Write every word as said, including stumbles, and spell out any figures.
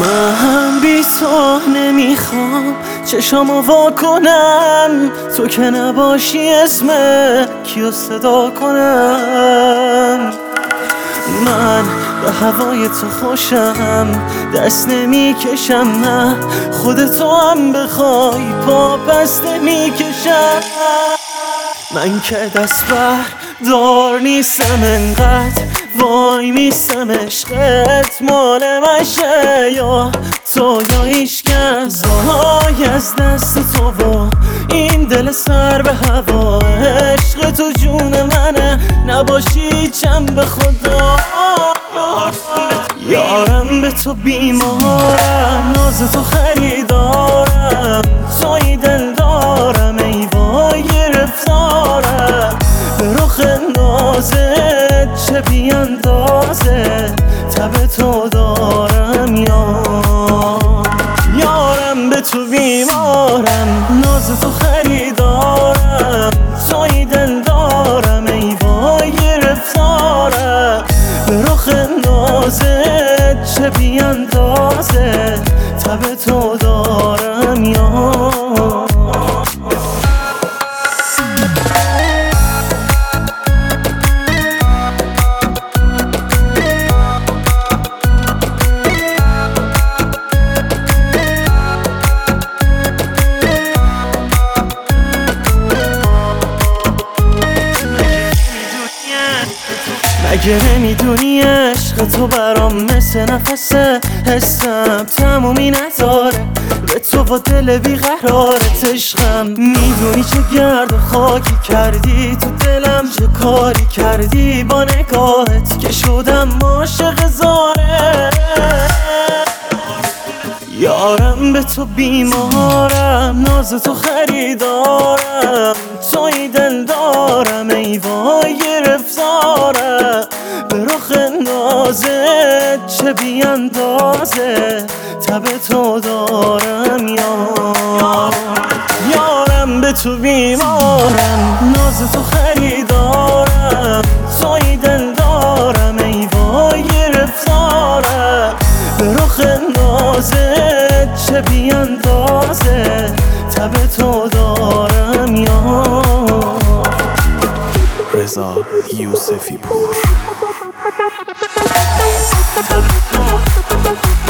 من بی تو نمیخوام چشامو وا کنم، تو که نباشی اسم کیو صدا کنم. من به هوای تو خوشم، دست نمیکشم، نه خودتو هم بخوای پا پس نمیکشم. من که دست بردار نیستم انقدر وای میستم عشقت مال منشه یا تو یا هیچکس. وای از دست تو و این دل سر به هوا، عشق تو جون منه نباشی چم به خدا. یارم به تو بیمارم، ناز تو خریدارم، توی دل دارم ای وای گرفتارم. به رخ نازت چه بیاندازه تب تو دارم یا یارم به تو بیمارم، ناز تو خریدارم، توی دل دارم ای وای گرفتارم. به رخ نازت چه بیاندازه تب تو دارم یا مگه نمیدونی عشق تو برام مثل نفسه، حسم تمومی نداره به تو با دل بیقرارت عشقم. میدونی چه گرد و خاکی کردی تو دلم، چه کاری کردی با نگاهت که شدم عاشق زاره. یارم به تو بیمارم، ناز تو خریدارم، توی دل دارم ای وای گرفتارم. به رخ نازت چه بیاندازه تب تو دارم یا یارم به تو بیمارم، ناز تو خریدارم، توی دل دارم ای وای گرفتارم. به رخ نازت چه بیاندازه تب تو دارم یا رضا یوسفی پور.